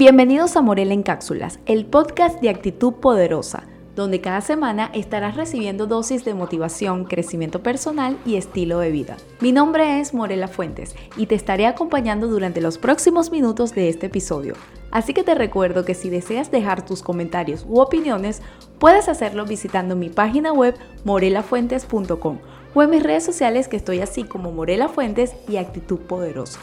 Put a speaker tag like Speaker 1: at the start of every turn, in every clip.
Speaker 1: Bienvenidos a Morela en Cápsulas, el podcast de actitud poderosa, donde cada semana estarás recibiendo dosis de motivación, crecimiento personal y estilo de vida. Mi nombre es Morela Fuentes y te estaré acompañando durante los próximos minutos de este episodio. Así que te recuerdo que si deseas dejar tus comentarios u opiniones, puedes hacerlo visitando mi página web morelafuentes.com o en mis redes sociales que estoy así como Morela Fuentes y Actitud Poderosa.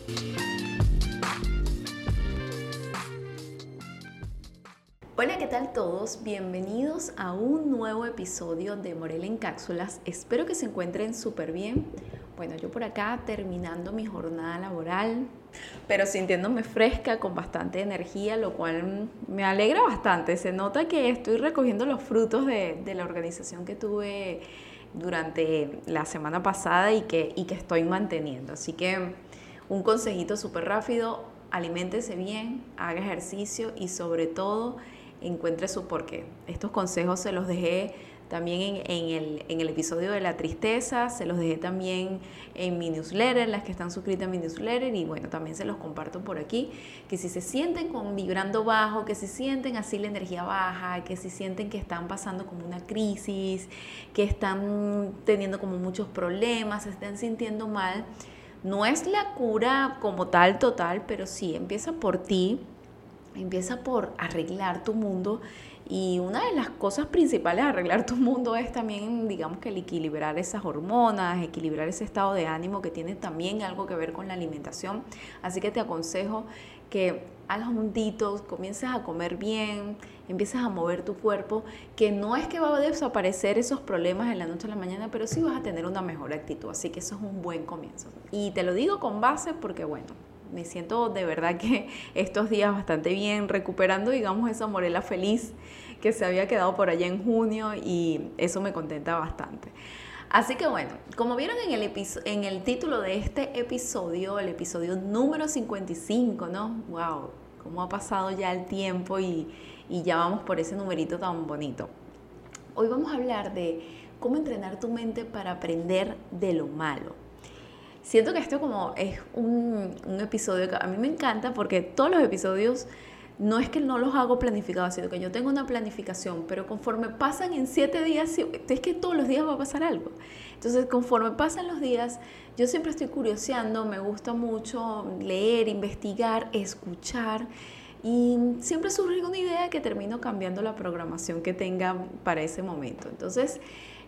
Speaker 1: Hola, ¿qué tal todos? Bienvenidos a un nuevo episodio de Morela en Cápsulas. Espero que se encuentren súper bien. Bueno, yo por acá terminando mi jornada laboral, pero sintiéndome fresca, con bastante energía, lo cual me alegra bastante. Se nota que estoy recogiendo los frutos de la organización que tuve durante la semana pasada y que estoy manteniendo. Así que un consejito súper rápido: aliméntese bien, haga ejercicio y sobre todo encuentre su porqué. Estos consejos se los dejé también en el episodio de la tristeza, se los dejé también en mi newsletter, las que están suscritas a mi newsletter, y bueno, también se los comparto por aquí, que si se sienten vibrando bajo, que si sienten así la energía baja, que si sienten que están pasando como una crisis, que están teniendo como muchos problemas, se están sintiendo mal, no es la cura como tal total, pero sí empieza por ti. Empieza por arreglar tu mundo, y una de las cosas principales de arreglar tu mundo es también, digamos, que el equilibrar esas hormonas, equilibrar ese estado de ánimo que tiene también algo que ver con la alimentación. Así que te aconsejo que hagas un detox, comiences a comer bien, empieces a mover tu cuerpo, que no es que va a desaparecer esos problemas en la noche a la mañana, pero sí vas a tener una mejor actitud. Así que eso es un buen comienzo. Y te lo digo con base porque, bueno, me siento de verdad que estos días bastante bien, recuperando, digamos, esa Morela feliz que se había quedado por allá en junio, y eso me contenta bastante. Así que bueno, como vieron en el título de este episodio, el episodio número 55, ¿no? ¡Wow! Cómo ha pasado ya el tiempo y ya vamos por ese numerito tan bonito. Hoy vamos a hablar de cómo entrenar tu mente para aprender de lo malo. Siento que esto como es un episodio que a mí me encanta, porque todos los episodios no es que no los hago planificados, sino que yo tengo una planificación, pero conforme pasan en 7 días, es que todos los días va a pasar algo. Entonces, conforme pasan los días, yo siempre estoy curioseando, me gusta mucho leer, investigar, escuchar, y siempre surge una idea que termino cambiando la programación que tenga para ese momento. Entonces,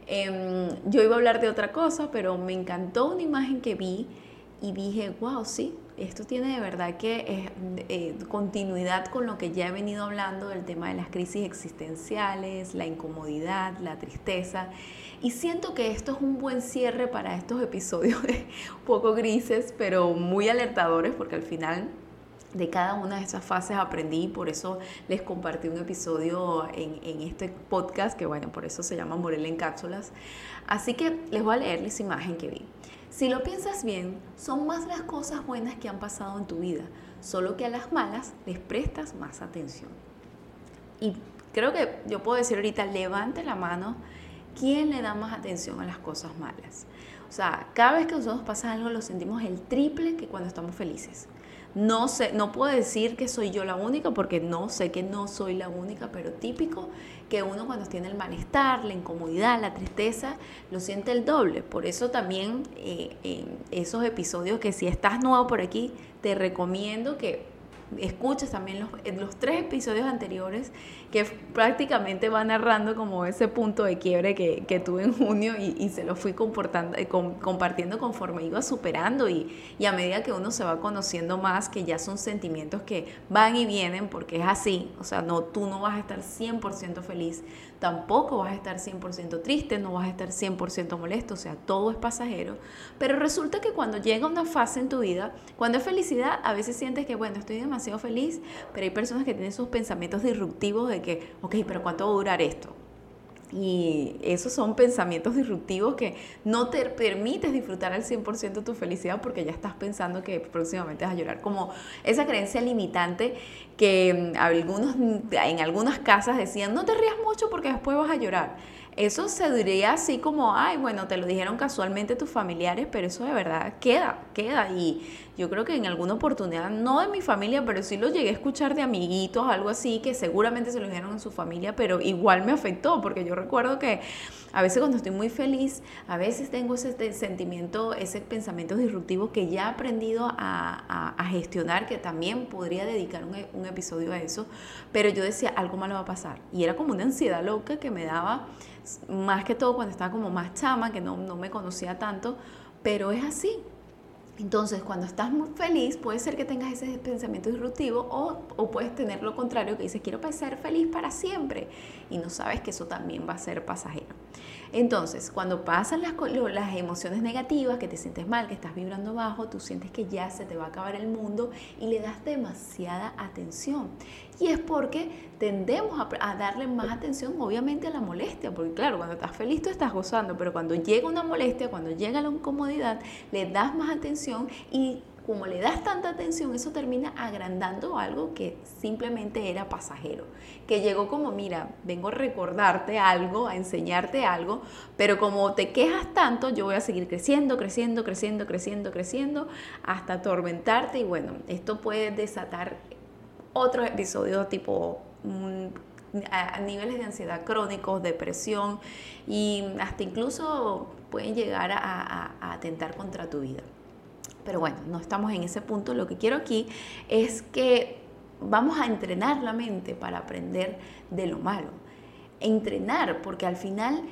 Speaker 1: yo iba a hablar de otra cosa, pero me encantó una imagen que vi y dije, wow, sí, esto tiene de verdad que continuidad con lo que ya he venido hablando del tema de las crisis existenciales, la incomodidad, la tristeza, y siento que esto es un buen cierre para estos episodios un poco grises, pero muy alertadores, porque al final de cada una de esas fases aprendí, y por eso les compartí un episodio en este podcast, que bueno, por eso se llama Morela en Cápsulas. Así que les voy a leer esa imagen que vi. Si lo piensas bien, son más las cosas buenas que han pasado en tu vida, solo que a las malas les prestas más atención. Y creo que yo puedo decir ahorita, levante la mano, ¿quién le da más atención a las cosas malas? O sea, cada vez que a nosotros pasa algo, lo sentimos el triple que cuando estamos felices. No sé, no puedo decir que soy yo la única, porque no sé que no soy la única, pero típico que uno cuando tiene el malestar, la incomodidad, la tristeza, lo siente el doble. Por eso también esos episodios, que si estás nuevo por aquí, te recomiendo que escuches también los 3 episodios anteriores, que prácticamente va narrando como ese punto de quiebre que tuve en junio, y se lo fui compartiendo conforme iba superando, y a medida que uno se va conociendo más, que ya son sentimientos que van y vienen, porque es así. O sea, tú no vas a estar 100% feliz, tampoco vas a estar 100% triste, no vas a estar 100% molesto, o sea, todo es pasajero. Pero resulta que cuando llega una fase en tu vida, cuando es felicidad, a veces sientes que, bueno, estoy demasiado feliz, pero hay personas que tienen esos pensamientos disruptivos de que, ok, pero ¿cuánto va a durar esto? Y esos son pensamientos disruptivos que no te permites disfrutar al 100% tu felicidad, porque ya estás pensando que próximamente vas a llorar. Como esa creencia limitante que en algunas casas decían, no te rías mucho porque después vas a llorar. Eso se diría así como, ay, bueno, te lo dijeron casualmente tus familiares, pero eso de verdad queda. Y yo creo que en alguna oportunidad, no de mi familia, pero sí lo llegué a escuchar de amiguitos, algo así, que seguramente se lo dijeron en su familia, pero igual me afectó, porque yo recuerdo que a veces cuando estoy muy feliz, a veces tengo ese sentimiento, ese pensamiento disruptivo que ya he aprendido a gestionar, que también podría dedicar un episodio a eso, pero yo decía, algo malo va a pasar. Y era como una ansiedad loca que me daba, más que todo cuando estaba como más chama, que no me conocía tanto, pero es así. Entonces, cuando estás muy feliz, puede ser que tengas ese pensamiento disruptivo o puedes tener lo contrario, que dices, quiero ser feliz para siempre, y no sabes que eso también va a ser pasajero. Entonces, cuando pasan las emociones negativas, que te sientes mal, que estás vibrando bajo, tú sientes que ya se te va a acabar el mundo y le das demasiada atención. Y es porque tendemos a darle más atención, obviamente, a la molestia, porque claro, cuando estás feliz tú estás gozando, pero cuando llega una molestia, cuando llega la incomodidad, le das más atención y como le das tanta atención, eso termina agrandando algo que simplemente era pasajero, que llegó como, mira, vengo a recordarte algo, a enseñarte algo, pero como te quejas tanto, yo voy a seguir creciendo, hasta atormentarte, y bueno, esto puede desatar otros episodios tipo a niveles de ansiedad crónicos, depresión, y hasta incluso pueden llegar a atentar contra tu vida. Pero bueno, no estamos en ese punto. Lo que quiero aquí es que vamos a entrenar la mente para aprender de lo malo. Entrenar, porque al final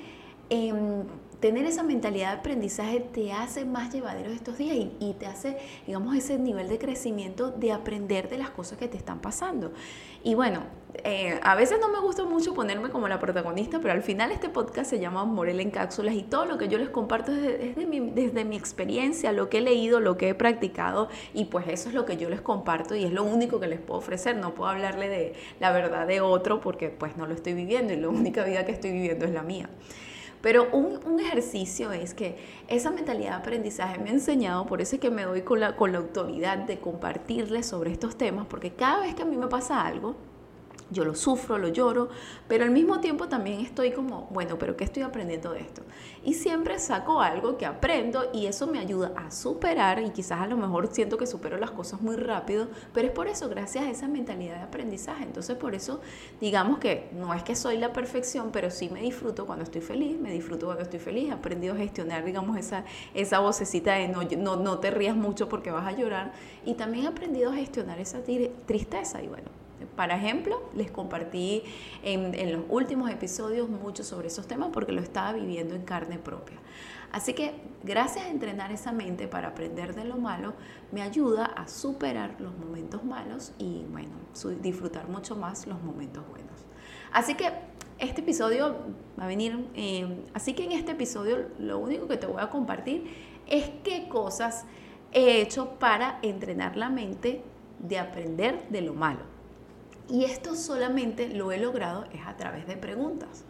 Speaker 1: tener esa mentalidad de aprendizaje te hace más llevadero estos días y te hace, digamos, ese nivel de crecimiento de aprender de las cosas que te están pasando. Y bueno, a veces no me gusta mucho ponerme como la protagonista, pero al final este podcast se llama Morel en Cápsulas y todo lo que yo les comparto es desde mi experiencia, lo que he leído, lo que he practicado, y pues eso es lo que yo les comparto y es lo único que les puedo ofrecer. No puedo hablarle de la verdad de otro porque pues no lo estoy viviendo y la única vida que estoy viviendo es la mía. Pero un ejercicio es que esa mentalidad de aprendizaje me ha enseñado, por eso es que me doy con la autoridad de compartirles sobre estos temas, porque cada vez que a mí me pasa algo, yo lo sufro, lo lloro, pero al mismo tiempo también estoy como, bueno, pero ¿qué estoy aprendiendo de esto? Y siempre saco algo que aprendo y eso me ayuda a superar, y quizás a lo mejor siento que supero las cosas muy rápido, pero es por eso, gracias a esa mentalidad de aprendizaje. Entonces por eso, digamos que no es que soy la perfección, pero sí me disfruto cuando estoy feliz, he aprendido a gestionar, digamos, esa vocecita de no te rías mucho porque vas a llorar, y también he aprendido a gestionar esa tristeza. Y bueno, para ejemplo, les compartí en los últimos episodios mucho sobre esos temas porque lo estaba viviendo en carne propia. Así que gracias a entrenar esa mente para aprender de lo malo, me ayuda a superar los momentos malos y bueno, disfrutar mucho más los momentos buenos. Así que este episodio va a venir, así que en este episodio lo único que te voy a compartir es qué cosas he hecho para entrenar la mente de aprender de lo malo. Y esto solamente lo he logrado es a través de preguntas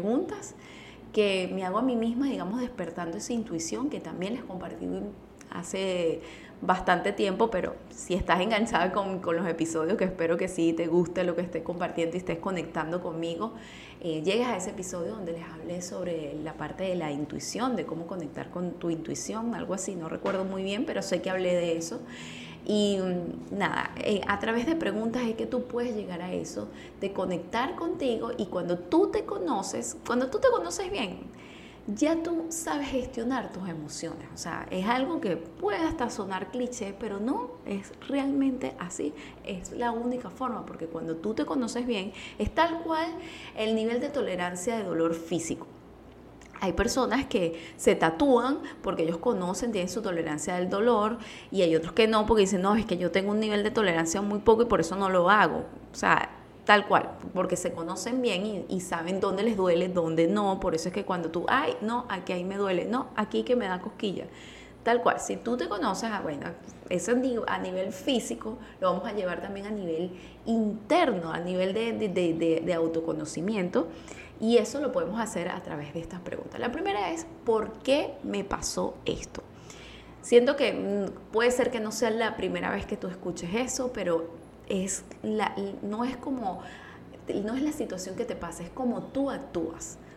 Speaker 1: que me hago a mí misma, digamos, despertando esa intuición que también les compartí hace bastante tiempo, pero si estás enganchada con los episodios, que espero que sí te guste lo que esté compartiendo y estés conectando conmigo, llegues a ese episodio donde les hablé sobre la parte de la intuición, de cómo conectar con tu intuición, algo así, no recuerdo muy bien, pero sé que hablé de eso. Y nada, a través de preguntas es que tú puedes llegar a eso, de conectar contigo, y cuando tú te conoces bien, ya tú sabes gestionar tus emociones. O sea, es algo que puede hasta sonar cliché, pero no, es realmente así. Es la única forma, porque cuando tú te conoces bien, es tal cual el nivel de tolerancia de dolor físico. Hay personas que se tatúan porque ellos conocen, tienen su tolerancia del dolor, y hay otros que no, porque dicen, no, es que yo tengo un nivel de tolerancia muy poco y por eso no lo hago. O sea, tal cual, porque se conocen bien y saben dónde les duele, dónde no. Por eso es que cuando tú, ay, no, aquí ahí me duele, no, aquí que me da cosquilla. Tal cual, si tú te conoces, bueno, eso a nivel físico lo vamos a llevar también a nivel interno, a nivel de autoconocimiento. Y eso lo podemos hacer a través de estas preguntas. La primera es, ¿por qué me pasó esto? Siento que puede ser que no sea la primera vez que tú escuches eso, pero no es la situación que te pasa, es como tú actúas.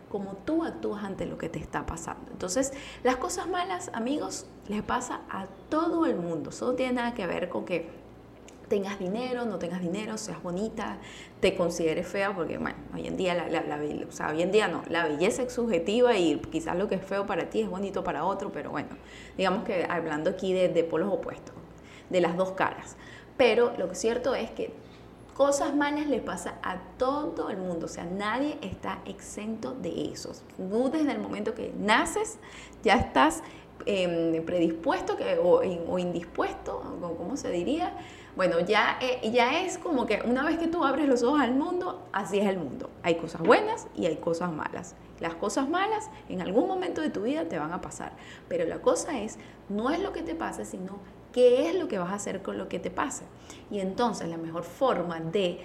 Speaker 1: como tú actúas ante lo que te está pasando. Entonces, las cosas malas, amigos, les pasa a todo el mundo. Eso no tiene nada que ver con que tengas dinero, no tengas dinero, seas bonita, te consideres fea, porque bueno, hoy en día la belleza es subjetiva y quizás lo que es feo para ti es bonito para otro, pero bueno, digamos que hablando aquí de polos opuestos, de las dos caras. Pero lo que es cierto es que cosas malas le pasa a todo el mundo, o sea, nadie está exento de eso. Tú desde el momento que naces ya estás predispuesto o indispuesto, ¿cómo se diría? Bueno, ya es como que una vez que tú abres los ojos al mundo, así es el mundo. Hay cosas buenas y hay cosas malas. Las cosas malas en algún momento de tu vida te van a pasar, pero la cosa es, no es lo que te pase, sino qué es lo que vas a hacer con lo que te pase. Y entonces la mejor forma de,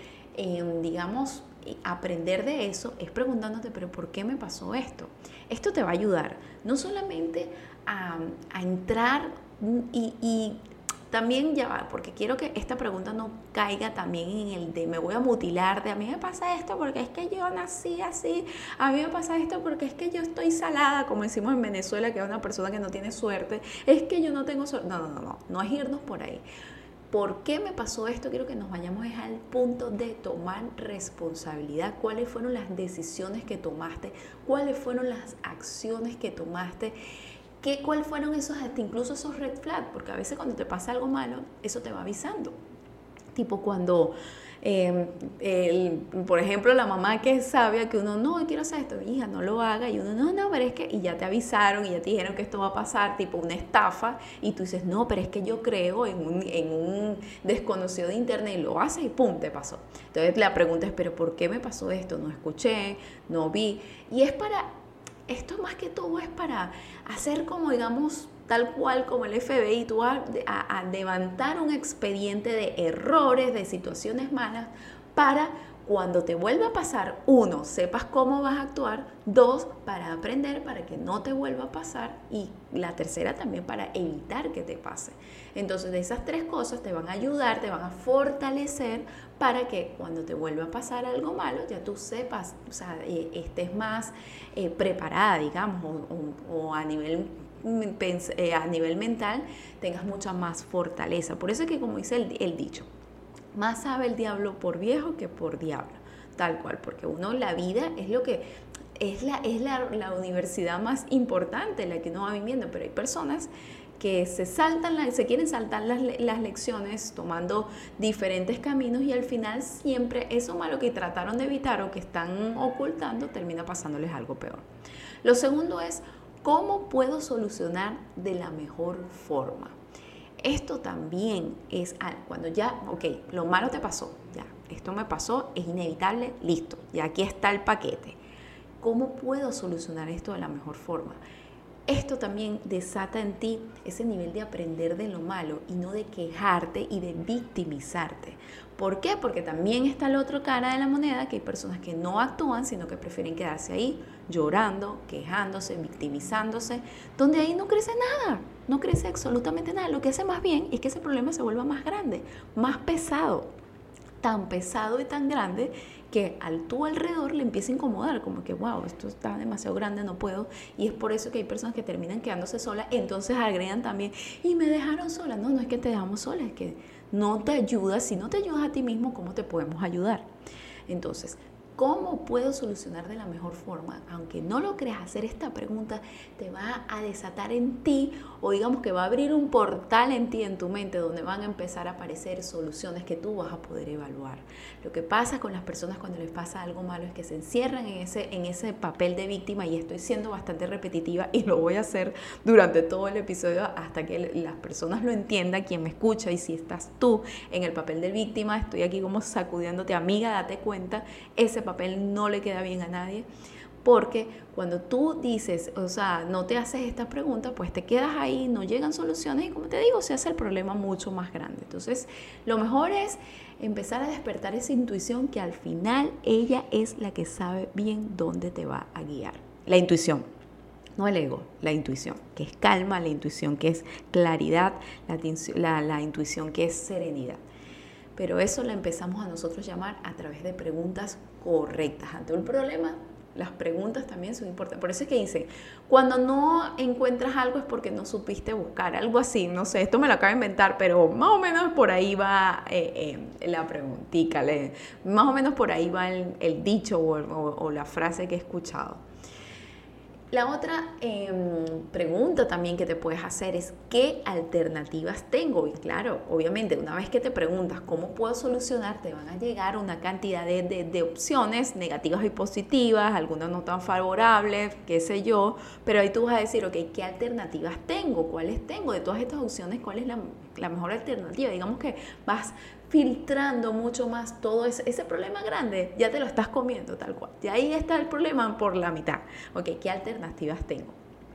Speaker 1: aprender de eso es preguntándote, pero ¿por qué me pasó esto? Esto te va a ayudar no solamente a entrar y también ya va, porque quiero que esta pregunta no caiga también en el de me voy a mutilar, de a mí me pasa esto porque es que yo nací así, a mí me pasa esto porque es que yo estoy salada, como decimos en Venezuela, que es una persona que no tiene suerte, es que yo no tengo suerte. No es irnos por ahí. ¿Por qué me pasó esto? Quiero que nos vayamos al punto de tomar responsabilidad. ¿Cuáles fueron las decisiones que tomaste? ¿Cuáles fueron las acciones que tomaste? ¿Cuáles fueron incluso esos red flags? Porque a veces cuando te pasa algo malo, eso te va avisando. Tipo cuando, por ejemplo, la mamá que es sabia, que uno, no, quiero hacer esto, hija, no lo haga, y uno, no, pero es que, y ya te avisaron, y ya te dijeron que esto va a pasar, tipo una estafa, y tú dices, no, pero es que yo creo en un desconocido de internet, y lo haces y pum, te pasó. Entonces la pregunta es, pero ¿por qué me pasó esto? No escuché, no vi, y esto más que todo es para hacer como, digamos, tal cual como el FBI, tú a levantar un expediente de errores, de situaciones malas, para cuando te vuelva a pasar, 1, sepas cómo vas a actuar, 2, para aprender, para que no te vuelva a pasar, y la tercera también para evitar que te pase. Entonces, de esas 3 cosas te van a ayudar, te van a fortalecer para que cuando te vuelva a pasar algo malo, ya tú sepas, o sea, estés más preparada, digamos, o a nivel mental tengas mucha más fortaleza. Por eso es que, como dice el dicho, más sabe el diablo por viejo que por diablo, tal cual, porque la vida es lo que es la universidad más importante, la que uno va viviendo, pero hay personas que se quieren saltar las lecciones tomando diferentes caminos y al final siempre eso malo que trataron de evitar o que están ocultando termina pasándoles algo peor. Lo segundo es, ¿cómo puedo solucionar de la mejor forma? Esto también es cuando ya, lo malo te pasó, ya, esto me pasó, es inevitable, listo, y aquí está el paquete. ¿Cómo puedo solucionar esto de la mejor forma? Esto también desata en ti ese nivel de aprender de lo malo y no de quejarte y de victimizarte. ¿Por qué? Porque también está la otra cara de la moneda, que hay personas que no actúan, sino que prefieren quedarse ahí llorando, quejándose, victimizándose, donde ahí no crece nada, no crece absolutamente nada. Lo que hace más bien es que ese problema se vuelva más grande, más pesado, tan pesado y tan grande que al tú alrededor le empieza a incomodar, como que wow, esto está demasiado grande, no puedo, y es por eso que hay personas que terminan quedándose solas, entonces agregan también, y me dejaron sola. No es que te dejamos sola, es que no te ayudas. Si no te ayudas a ti mismo, ¿cómo te podemos ayudar? Entonces, ¿cómo puedo solucionar de la mejor forma? Aunque no lo creas, hacer esta pregunta te va a desatar en ti, o digamos que va a abrir un portal en ti, en tu mente, donde van a empezar a aparecer soluciones que tú vas a poder evaluar. Lo que pasa con las personas cuando les pasa algo malo es que se encierran en ese papel de víctima, y estoy siendo bastante repetitiva y lo voy a hacer durante todo el episodio hasta que las personas lo entiendan, quien me escucha. Y si estás tú en el papel de víctima, estoy aquí como sacudiéndote, amiga, date cuenta, ese papel no le queda bien a nadie, porque cuando tú dices, o sea, no te haces esta pregunta, pues te quedas ahí, no llegan soluciones y, como te digo, se hace el problema mucho más grande. Entonces, lo mejor es empezar a despertar esa intuición, que al final ella es la que sabe bien dónde te va a guiar. La intuición, no el ego, la intuición, que es calma, la intuición que es claridad, la intuición que es serenidad. Pero eso la empezamos a nosotros llamar a través de preguntas correctas. Ante un problema, Las preguntas también son importantes. Por eso es que dicen, cuando no encuentras algo es porque no supiste buscar, algo así, no sé, esto me lo acabo de inventar, pero más o menos por ahí va la preguntita, más o menos por ahí va el dicho o la frase que he escuchado. La otra pregunta también que te puedes hacer es ¿qué alternativas tengo? Y claro, obviamente una vez que te preguntas cómo puedo solucionar, te van a llegar una cantidad de opciones negativas y positivas, algunas no tan favorables, qué sé yo, pero ahí tú vas a decir, ok, ¿qué alternativas tengo? ¿Cuáles tengo? De todas estas opciones, ¿cuál es la mejor alternativa? Digamos que vas filtrando mucho más todo ese problema grande, ya te lo estás comiendo tal cual. Y ahí está el problema por la mitad. Ok, ¿qué alternativas tengo?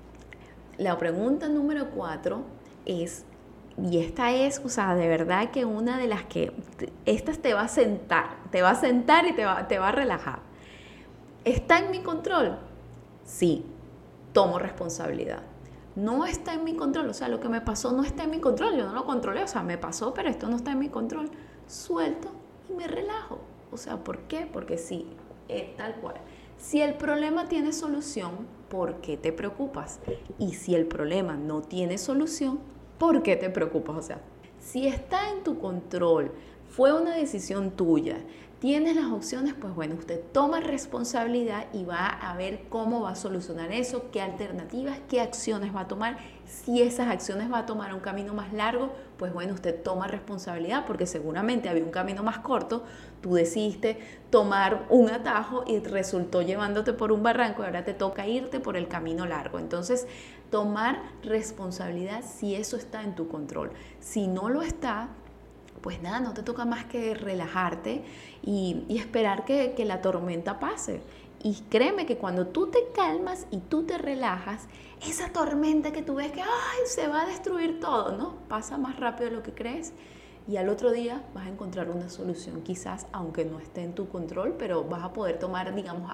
Speaker 1: La pregunta número 4 es, y esta es, o sea, de verdad que una de las que, estas te va a sentar y te va a relajar. ¿Está en mi control? Sí, tomo responsabilidad. No está en mi control, o sea, lo que me pasó no está en mi control, yo no lo controlé, o sea, me pasó, pero esto no está en mi control. Suelto y me relajo. O sea, ¿por qué? Porque sí, tal cual. Si el problema tiene solución, ¿por qué te preocupas? Y si el problema no tiene solución, ¿por qué te preocupas? O sea, si está en tu control, fue una decisión tuya, tienes las opciones, pues bueno, usted toma responsabilidad y va a ver cómo va a solucionar eso, qué alternativas, qué acciones va a tomar. Si esas acciones va a tomar un camino más largo, pues bueno, usted toma responsabilidad porque seguramente había un camino más corto, tú decidiste tomar un atajo y resultó llevándote por un barranco y ahora te toca irte por el camino largo. Entonces, tomar responsabilidad si eso está en tu control. Si no lo está, pues nada, no te toca más que relajarte y esperar que la tormenta pase. Y créeme que cuando tú te calmas y tú te relajas, esa tormenta que tú ves que ¡ay! Se va a destruir todo, ¿no? Pasa más rápido de lo que crees. Y al otro día vas a encontrar una solución, quizás aunque no esté en tu control, pero vas a poder tomar, digamos,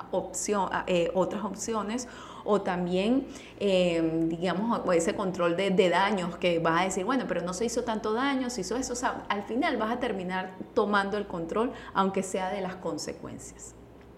Speaker 1: otras opciones o también, digamos, ese control de daños que vas a decir, bueno, pero no se hizo tanto daño, se hizo eso. O sea, al final vas a terminar tomando el control, aunque sea de las consecuencias.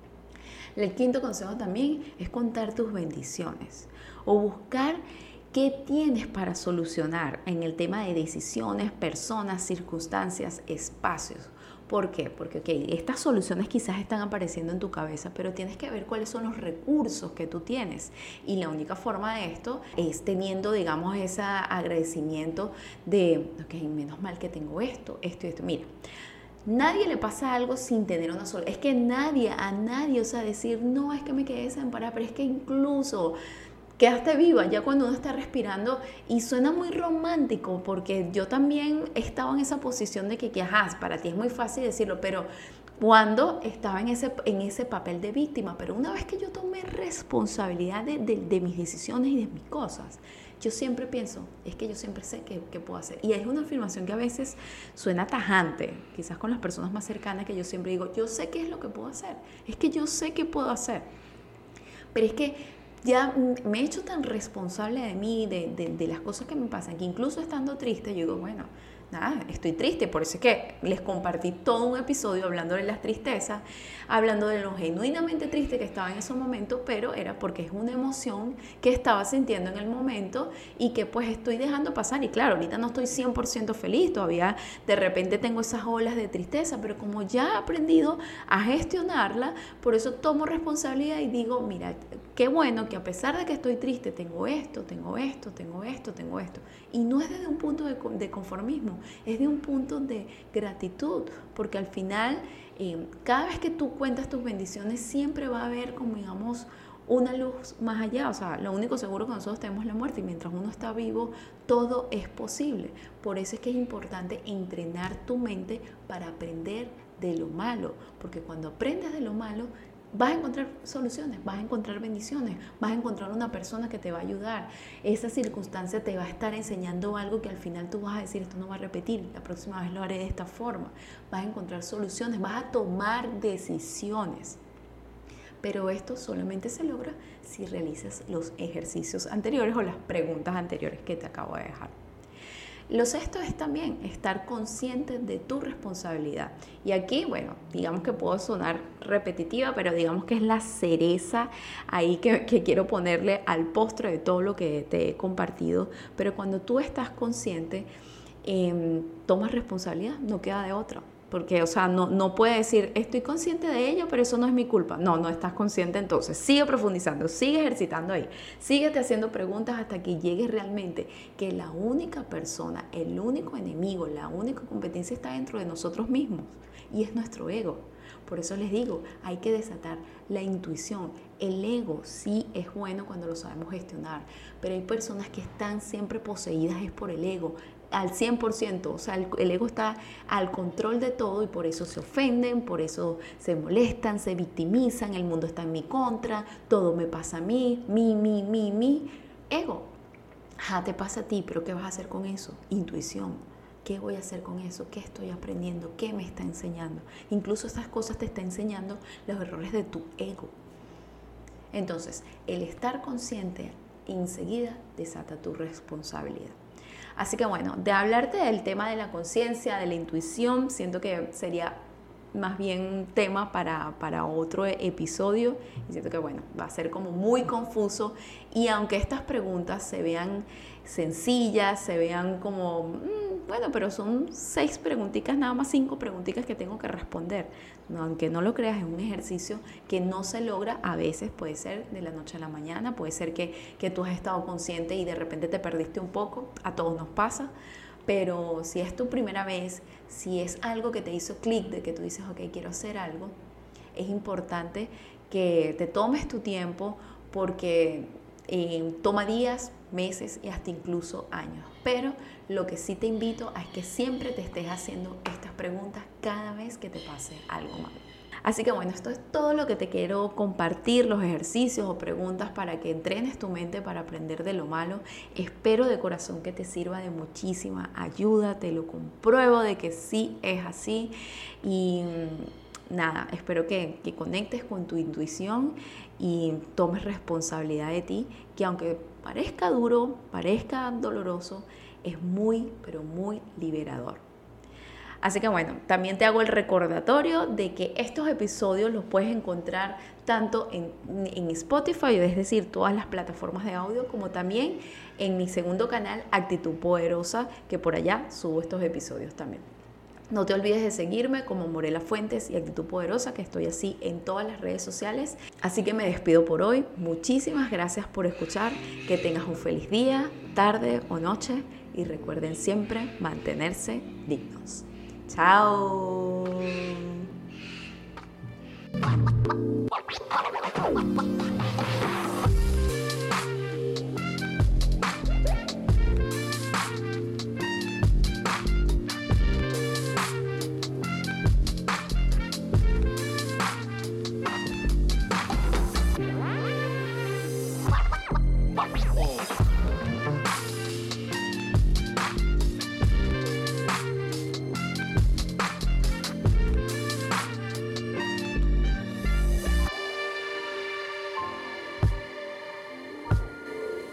Speaker 1: El quinto consejo también es contar tus bendiciones o buscar qué tienes para solucionar en el tema de decisiones, personas, circunstancias, espacios. ¿Por qué? Porque estas soluciones quizás están apareciendo en tu cabeza, pero tienes que ver cuáles son los recursos que tú tienes. Y la única forma de esto es teniendo, digamos, ese agradecimiento de, ok, menos mal que tengo esto y esto. Mira, nadie le pasa algo sin tener una sola. Es que a nadie, o sea, decir, no, es que me quedé desamparada, pero es que incluso quedaste viva ya cuando uno está respirando y suena muy romántico porque yo también estaba en esa posición de que ajá, para ti es muy fácil decirlo, pero cuando estaba en ese papel de víctima, pero una vez que yo tomé responsabilidad de mis decisiones y de mis cosas, yo siempre pienso, es que yo siempre sé qué puedo hacer. Y es una afirmación que a veces suena tajante, quizás con las personas más cercanas, que yo siempre digo, yo sé qué es lo que puedo hacer, es que yo sé qué puedo hacer. Pero es que ya me he hecho tan responsable de mí, de las cosas que me pasan, que incluso estando triste, yo digo, bueno, nada, estoy triste, por eso es que les compartí todo un episodio hablando de las tristezas, hablando de lo genuinamente triste que estaba en ese momento, pero era porque es una emoción que estaba sintiendo en el momento y que pues estoy dejando pasar. Y claro, ahorita no estoy 100% feliz, todavía de repente tengo esas olas de tristeza, pero como ya he aprendido a gestionarla, por eso tomo responsabilidad y digo, mira, qué bueno que a pesar de que estoy triste, tengo esto, tengo esto, tengo esto, tengo esto. Y no es desde un punto de conformismo, es de un punto de gratitud, porque al final, cada vez que tú cuentas tus bendiciones, siempre va a haber, como digamos, una luz más allá. O sea, lo único seguro que nosotros tenemos es la muerte, y mientras uno está vivo, todo es posible. Por eso es que es importante entrenar tu mente para aprender de lo malo, porque cuando aprendes de lo malo, vas a encontrar soluciones, vas a encontrar bendiciones, vas a encontrar una persona que te va a ayudar. Esa circunstancia te va a estar enseñando algo que al final tú vas a decir, esto no va a repetir, la próxima vez lo haré de esta forma. Vas a encontrar soluciones, vas a tomar decisiones. Pero esto solamente se logra si realizas los ejercicios anteriores o las preguntas anteriores que te acabo de dejar. Lo sexto es también estar consciente de tu responsabilidad. Y aquí, bueno, digamos que puedo sonar repetitiva, pero digamos que es la cereza ahí que quiero ponerle al postre de todo lo que te he compartido. Pero cuando tú estás consciente, tomas responsabilidad, no queda de otra. Porque, o sea, no puede decir, estoy consciente de ello, pero eso no es mi culpa. No estás consciente, entonces sigue profundizando, sigue ejercitando ahí, síguete haciendo preguntas hasta que llegues realmente que la única persona, el único enemigo, la única competencia está dentro de nosotros mismos y es nuestro ego. Por eso les digo, hay que desatar la intuición. El ego sí es bueno cuando lo sabemos gestionar, pero hay personas que están siempre poseídas es por el ego, al 100%, o sea, el ego está al control de todo y por eso se ofenden, por eso se molestan, se victimizan, el mundo está en mi contra, todo me pasa a mí, mi. Ego, te pasa a ti, pero ¿qué vas a hacer con eso? Intuición. ¿Qué voy a hacer con eso? ¿Qué estoy aprendiendo? ¿Qué me está enseñando? Incluso estas cosas te están enseñando los errores de tu ego. Entonces, el estar consciente enseguida desata tu responsabilidad. Así que bueno, de hablarte del tema de la conciencia, de la intuición, siento que sería más bien un tema para otro episodio y siento que bueno, va a ser como muy confuso y aunque estas preguntas se vean sencillas, se vean como, bueno, pero son 6 preguntitas, nada más 5 preguntitas que tengo que responder. No, aunque no lo creas, es un ejercicio que no se logra, a veces puede ser de la noche a la mañana, puede ser que tú has estado consciente y de repente te perdiste un poco, a todos nos pasa, pero si es tu primera vez, si es algo que te hizo clic de que tú dices, ok, quiero hacer algo, es importante que te tomes tu tiempo porque toma días, meses y hasta incluso años. Pero lo que sí te invito es que siempre te estés haciendo estas preguntas cada vez que te pase algo malo. Así que bueno, esto es todo lo que te quiero compartir, los ejercicios o preguntas para que entrenes tu mente para aprender de lo malo. Espero de corazón que te sirva de muchísima ayuda, te lo compruebo de que sí es así y nada, espero que conectes con tu intuición y tomes responsabilidad de ti, que aunque parezca duro, parezca doloroso, es muy, pero muy liberador. Así que bueno, también te hago el recordatorio de que estos episodios los puedes encontrar tanto en Spotify, es decir, todas las plataformas de audio, como también en mi segundo canal, Actitud Poderosa, que por allá subo estos episodios también. No te olvides de seguirme como Morela Fuentes y Actitud Poderosa, que estoy así en todas las redes sociales. Así que me despido por hoy. Muchísimas gracias por escuchar. Que tengas un feliz día, tarde o noche. Y recuerden siempre mantenerse dignos. ¡Chao!